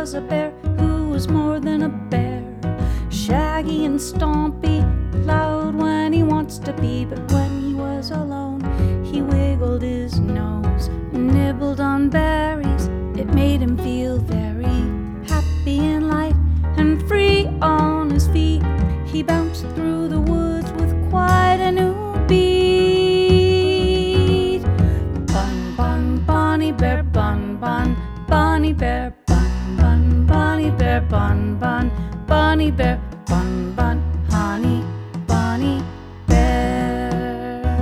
was a bear who was more than a bear. Shaggy and stompy, loud when he wants to be, but when he was alone, he wiggled his nose and nibbled on berries. It made him feel very happy and light and free on his feet. He bounced through the woods with quite a new beat. Bun, bun, Bonnie Bear, bun, bun, Bonnie Bear, bun, bun, Bonnie Bear, bun, bun, Bonnie Bear, bun, bun, honey, Bonnie Bear.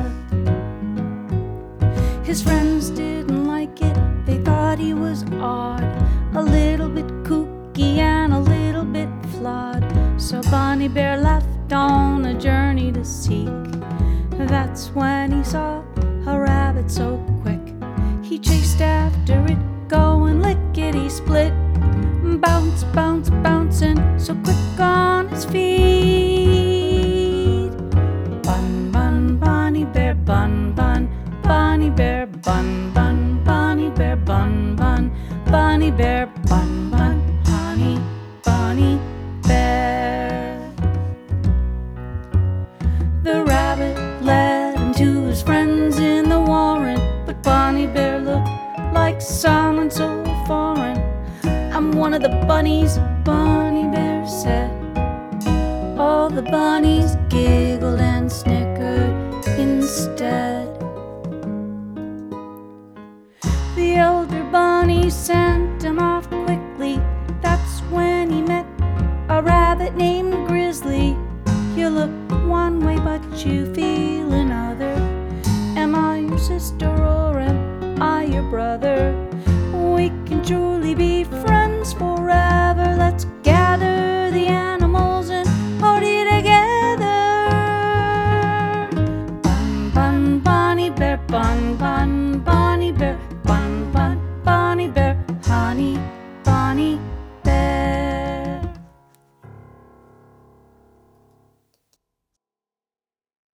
His friends didn't like it, they thought he was odd, a little bit kooky and a little bit flawed. So Bonnie Bear left on a journey to seek. That's when he saw a rabbit so quick. He chased after it, going lickety-split, bounce, bounce, bouncing so quick on his feet. Bun, bun, Bonnie Bear, bun, bun, Bonnie Bear, bun, bun, Bonnie Bear, bun, bun, Bonnie Bear, bun, bun, honey, Bonnie Bear. The rabbit led him to his friends in the warren, but Bonnie Bear looked like someone so foreign. I'm one of the bunnies, Bonnie Bear said. All the bunnies giggled and snickered instead. The elder bunny sent him off quickly. That's when he met a rabbit named Grizzly. You look one way but you feel another. Am I your sister or am I your brother? We can truly be friends.